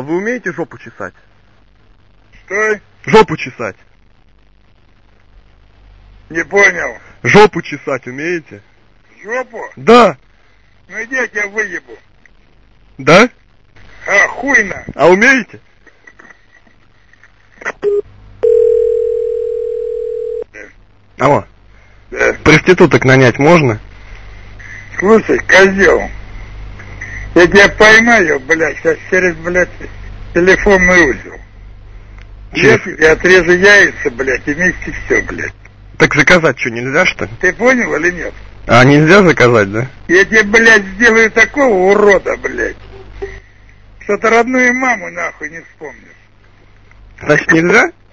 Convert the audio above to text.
вы умеете жопу чесать? Что? Жопу чесать. Не понял. Жопу чесать умеете? Жопу? Да. Ну иди, я тебя выебу. Да? А, хуйно. А умеете? Алло. Да. Проституток нанять можно? Слушай, козел, я тебя поймаю, блядь, сейчас через, блядь, телефонный узел. Я тебе отрежу яйца, блядь, и вместе все, блядь. Так заказать что, нельзя, что ли? Ты понял или нет? А, нельзя заказать, да? Я тебе, блядь, сделаю такого урода, блядь, что ты родную маму нахуй не вспомнишь. Значит, нельзя?